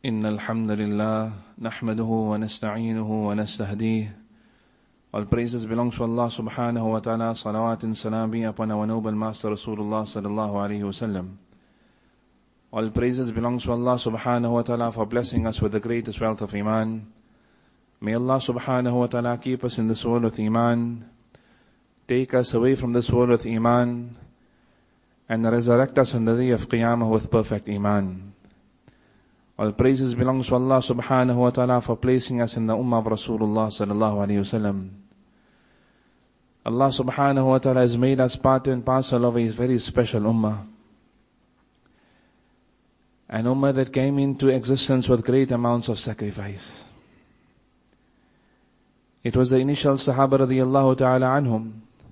إن الحمد لله نحمده ونستعينه ونستهديه. All praises belongs to Allah subhanahu wa ta'ala. Salawat and salam be upon our noble master Rasulullah sallallahu alayhi wa sallam. All praises belongs to Allah subhanahu wa ta'ala for blessing us with the greatest wealth of Iman. May Allah subhanahu wa ta'ala keep us in this world with Iman, take us away from this world with Iman, and resurrect us on the day of Qiyamah with perfect Iman. All praises belongs to Allah subhanahu wa ta'ala for placing us in the ummah of Rasulullah sallallahu alayhi wa sallam. Allah subhanahu wa ta'ala has made us part and parcel of a very special ummah. An ummah that came into existence with great amounts of sacrifice. It was the initial Sahaba radiyallahu ta'ala anhum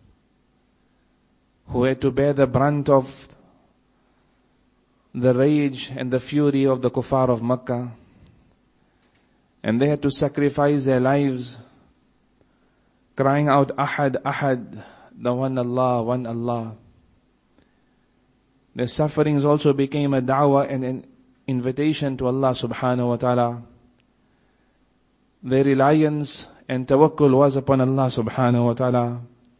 who had to bear the brunt of the rage and the fury of the kuffar of Makkah. And they had to sacrifice their lives, crying out, Ahad, Ahad, the one Allah, one Allah. Their sufferings also became a da'wah and an invitation to Allah subhanahu wa ta'ala. Their reliance and tawakkul was upon Allah subhanahu wa ta'ala.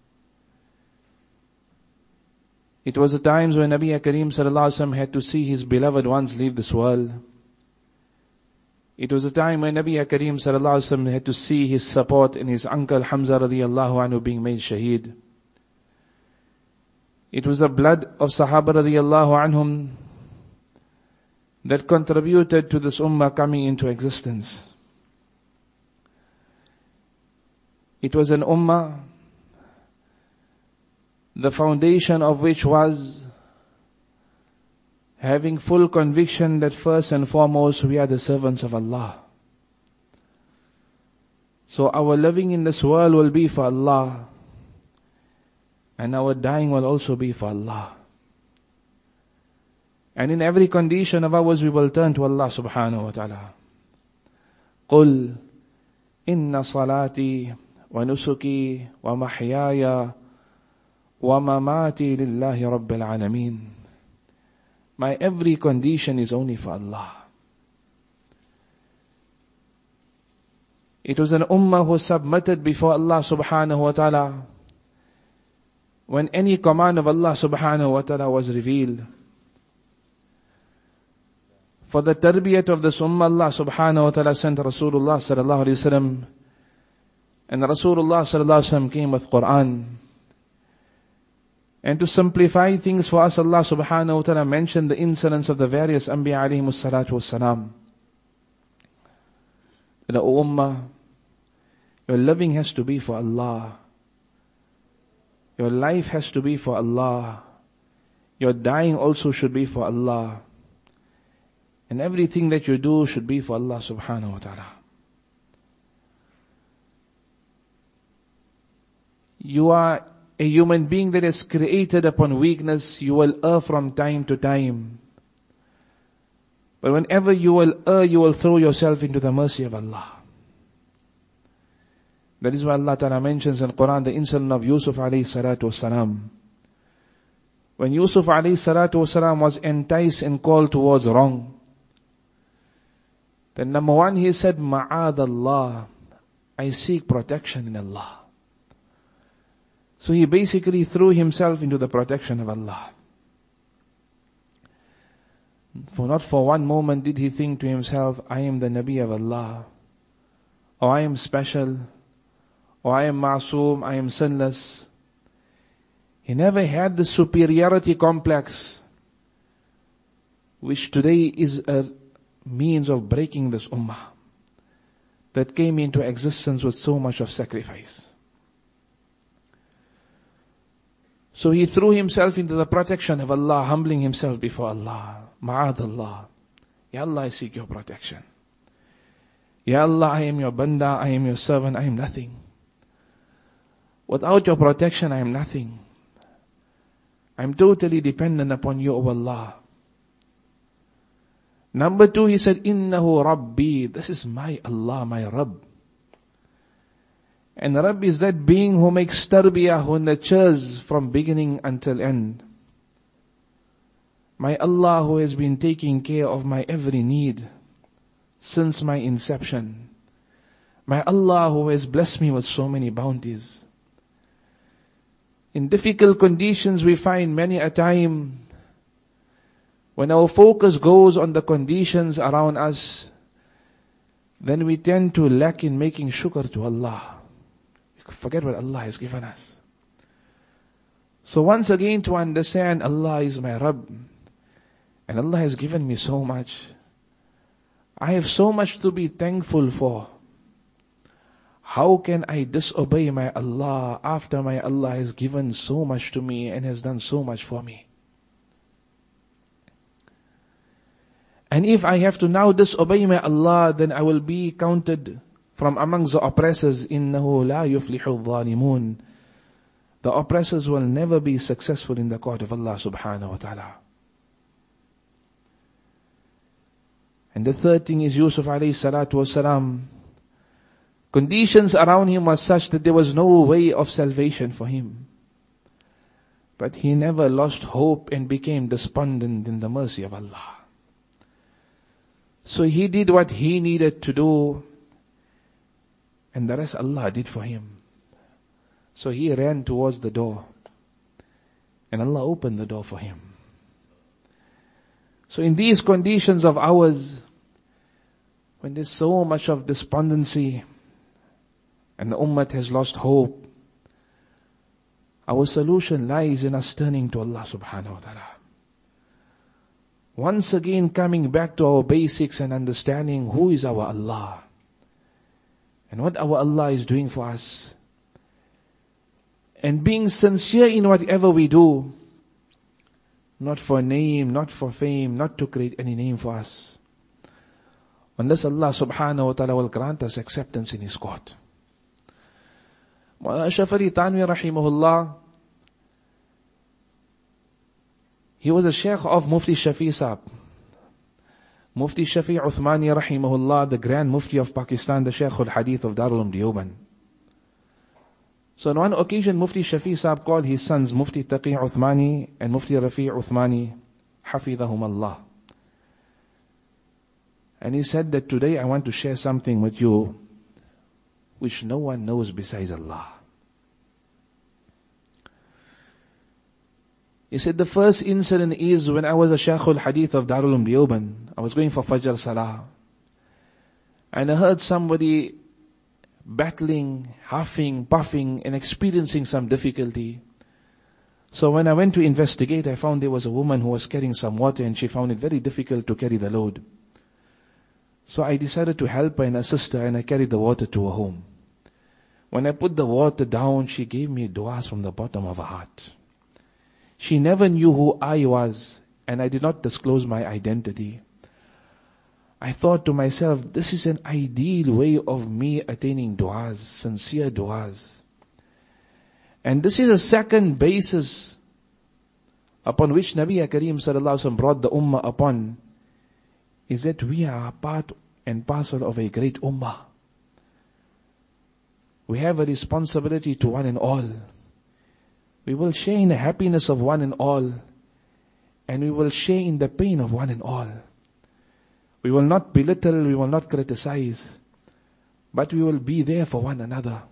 It was the times when Nabi Kareem sallallahu alaihi wasallam had to see his beloved ones leave this world. It was a time when Nabi Kareem sallallahu alaihi wasallam had to see his support in his uncle Hamza radiyallahu anhu being made shaheed. It was the blood of Sahaba radiyallahu anhum that contributed to this ummah coming into existence. It was an ummah, the foundation of which was having full conviction that first and foremost we are the servants of Allah. So our living in this world will be for Allah, and our dying will also be for Allah. And in every condition of ours we will turn to Allah subhanahu wa ta'ala. قُلْ إِنَّ صَلَاتِي وَنُسُكِي وَمَحْيَايَ وَمَمَاتِي لِلَّهِ رَبِّ الْعَالَمِينَ. My every condition is only for Allah. It was an ummah who submitted before Allah subhanahu wa ta'ala when any command of Allah subhanahu wa ta'ala was revealed. For the tarbiyat of this ummah, Allah subhanahu wa ta'ala sent Rasulullah sallallahu alayhi wa sallam, and Rasulullah sallallahu alayhi wa sallam came with Quran. And to simplify things for us, Allah subhanahu wa ta'ala mentioned the incidents of the various Anbiya alayhimus salatu wassalam. That, O Ummah, your living has to be for Allah. Your life has to be for Allah. Your dying also should be for Allah. And everything that you do should be for Allah subhanahu wa ta'ala. You are a human being that is created upon weakness. You will err from time to time. But whenever you will err, you will throw yourself into the mercy of Allah. That is why Allah Ta'ala mentions in Quran the incident of Yusuf alayhi salatu wasalam. When Yusuf alayhi salatu wasalam was enticed and called towards wrong, then number one he said, Ma'ad Allah, I seek protection in Allah. So he basically threw himself into the protection of Allah. For not for one moment did he think to himself, I am the Nabi of Allah, or I am special, or I am masoom, I am sinless. He never had the superiority complex, which today is a means of breaking this ummah, that came into existence with so much of sacrifice. So he threw himself into the protection of Allah, humbling himself before Allah. Ma'ad Allah. Ya Allah, I seek your protection. Ya Allah, I am your banda, I am your servant, I am nothing. Without your protection, I am nothing. I am totally dependent upon you, O Allah. Number two, he said, Innahu Rabbi. This is my Allah, my Rabb. And Rabb is that being who makes tarbiyah, who nurtures from beginning until end. My Allah who has been taking care of my every need. since my inception. My Allah who has blessed me with so many bounties. In difficult conditions we find many a time when our focus goes on the conditions around us, then we tend to lack in making shukr to Allah. We forget what Allah has given us. So once again to understand Allah is my Rabb, and Allah has given me so much. I have so much to be thankful for. How can I disobey my Allah after my Allah has given so much to me and has done so much for me? And if I have to now disobey my Allah, then I will be counted from amongst the oppressors. إِنَّهُ لَا يُفْلِحُ الظَّالِمُونَ. The oppressors will never be successful in the court of Allah subhanahu wa ta'ala. And the third thing is Yusuf alayhi salatu wasalam. Conditions around him was such that there was no way of salvation for him. But he never lost hope and became despondent in the mercy of Allah. So he did what he needed to do, and the rest Allah did for him. So he ran towards the door, and Allah opened the door for him. So in these conditions of ours, when there's so much of despondency, and the ummah has lost hope, our solution lies in us turning to Allah subhanahu wa ta'ala. Once again coming back to our basics and understanding who is our Allah, and what our Allah is doing for us. And being sincere in whatever we do, not for name, not for fame, not to create any name for us. Unless Allah subhanahu wa ta'ala will grant us acceptance in His court. Mawlana Ashraf Ali Thanwi rahimahullah, he was a sheikh of Mufti Shafi Saab. Mufti Shafi Uthmani rahimahullah, the Grand Mufti of Pakistan, the Sheikh al-Hadith of Darul Uloom Deoband. So on one occasion, Mufti Shafi Saab called his sons Mufti Taqi Uthmani and Mufti Rafi Uthmani, Hafidhahum Allah. And he said that today I want to share something with you which no one knows besides Allah. He said the first incident is when I was a Shaykh al-Hadith of Darul Uloom Deoband. I was going for Fajr Salah. And I heard somebody battling, huffing, puffing and experiencing some difficulty. So when I went to investigate, I found there was a woman who was carrying some water and she found it very difficult to carry the load. So I decided to help her and assist her, and I carried the water to her home. When I put the water down, she gave me du'as from the bottom of her heart. She never knew who I was, and I did not disclose my identity. I thought to myself, this is an ideal way of me attaining du'as, sincere du'as. And this is a second basis upon which Nabi Kareem sallallahu alaihi wasallam brought the ummah upon, is that we are part and parcel of a great ummah. We have a responsibility to one and all. We will share in the happiness of one and all, and we will share in the pain of one and all. We will not belittle, we will not criticize, but we will be there for one another.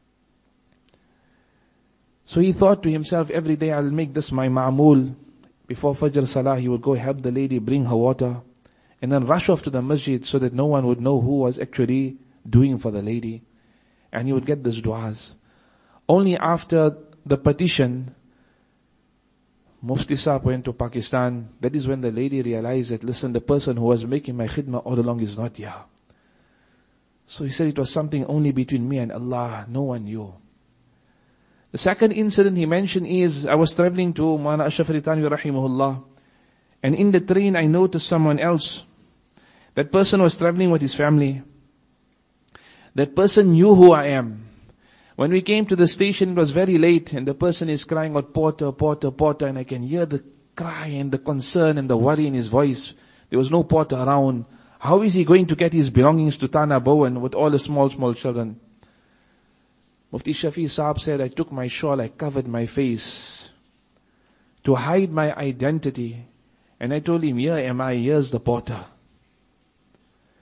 So he thought to himself, every day I'll make this my ma'amul. Before Fajr Salah, he would go help the lady bring her water, and then rush off to the masjid so that no one would know who was actually doing for the lady. And he would get these du'as. Only after the petition, Mufti Saab went to Pakistan. That is when the lady realized that, listen, the person who was making my khidmah all along is not here. So he said it was something only between me and Allah. No one knew. The second incident he mentioned is, I was traveling to Mawlana Ashraf Ali Thanwi rahimahullah, and in the train I noticed someone else. That person was traveling with his family. That person knew who I am. When we came to the station, it was very late, and the person is crying out, porter, porter, porter, and I can hear the cry and the concern and the worry in his voice. There was no porter around. How is he going to get his belongings to Tana Bowen with all the small children? Mufti Shafi Saab said, I took my shawl, I covered my face to hide my identity. And I told him, here am I, here's the porter.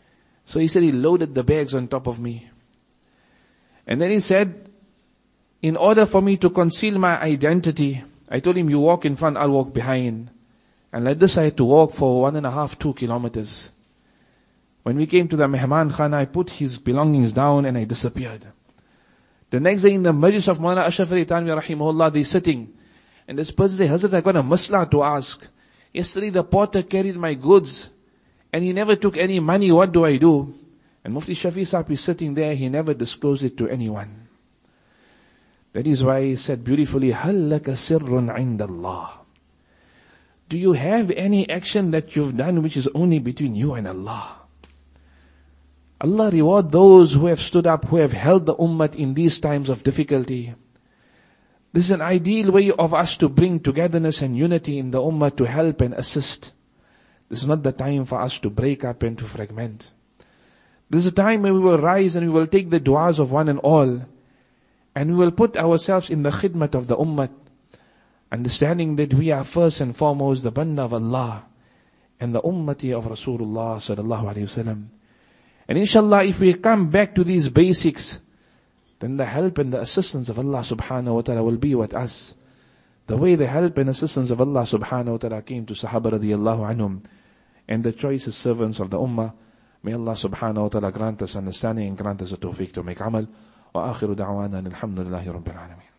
So he said he loaded the bags on top of me. And then he said, in order for me to conceal my identity, I told him, you walk in front, I'll walk behind. And like this I had to walk for 1.5, 2 kilometers. When we came to the Mehman Khana, I put his belongings down and I disappeared. The next day in the majlis of Maulana Ashraf Ali Thanvi rahimahullah, they're sitting. And this person said, Hazrat, I got a masla to ask. Yesterday the porter carried my goods and he never took any money. What do I do? And Mufti Shafi Sahib is sitting there. He never disclosed it to anyone. That is why he said beautifully, هَلْ لَكَ سِرٌّ عِنْدَ اللَّهِ. Do you have any action that you've done which is only between you and Allah? Allah reward those who have stood up, who have held the ummah in these times of difficulty. This is an ideal way of us to bring togetherness and unity in the ummah, to help and assist. This is not the time for us to break up and to fragment. This is a time when we will rise and we will take the du'as of one and all, and we will put ourselves in the khidmat of the ummah, understanding that we are first and foremost the banda of Allah and the ummati of Rasulullah sallallahu alaihi wasallam. And inshallah, if we come back to these basics, then the help and the assistance of Allah subhanahu wa ta'ala will be with us. The way the help and assistance of Allah subhanahu wa ta'ala came to Sahaba radiyallahu anhum and the choicest servants of the ummah. May Allah subhanahu wa ta'ala grant us understanding and grant us a tawfiq to make amal. Wa akhiru da'wana alhamdulillahi rabbil alameen.